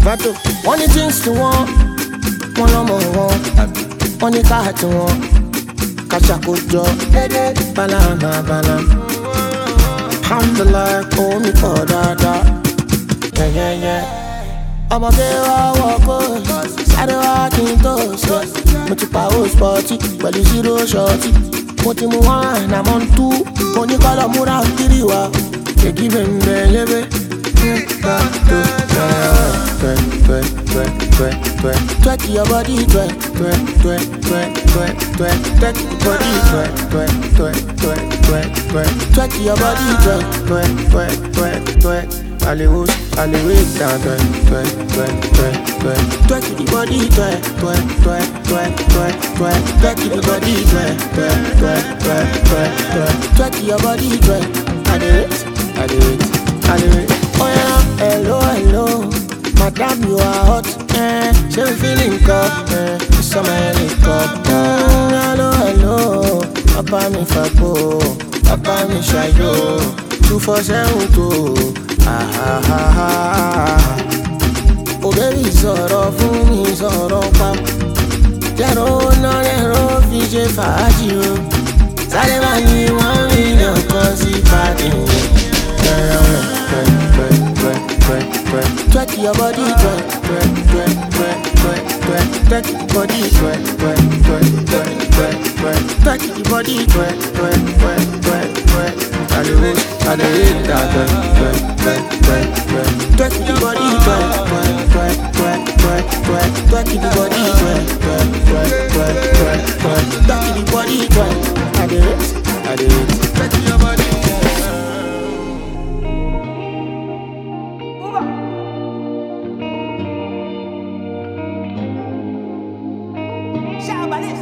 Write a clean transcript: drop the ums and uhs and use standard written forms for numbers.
Mato, one things to one more one. One car to one. Kachakojo, banana. Alhamdulillah, oh me for dada. Yeah. I'm a girl, walk on. Side walking toast. Multiple sporty, but you zero shorty. Motimu one, I'm on two. Money color mura kiriwa. They give him baby. Twerk your body, twerk your body, twerk your body, twerk. Hollywood, down, twerk the body, twerk the body, twerk your body, twerk. I do it. Oh yeah, hello, madam, you are hot, she feeling cold, summer cup. Hello, papa mi fapo, papa mi shayo, 247 oh baby, sọ̀rọ̀ fún mi, sọ̀rọ̀ pa. Jẹ́rọ náà lẹ́rọ fi ṣe fàájì o. Sáré bá ní 1 million kan sí pàdé. Twerk your body, twerk the body, twerk the body, I do it that, twerk the body, twerk the body, I do it, twerk your body. Shabba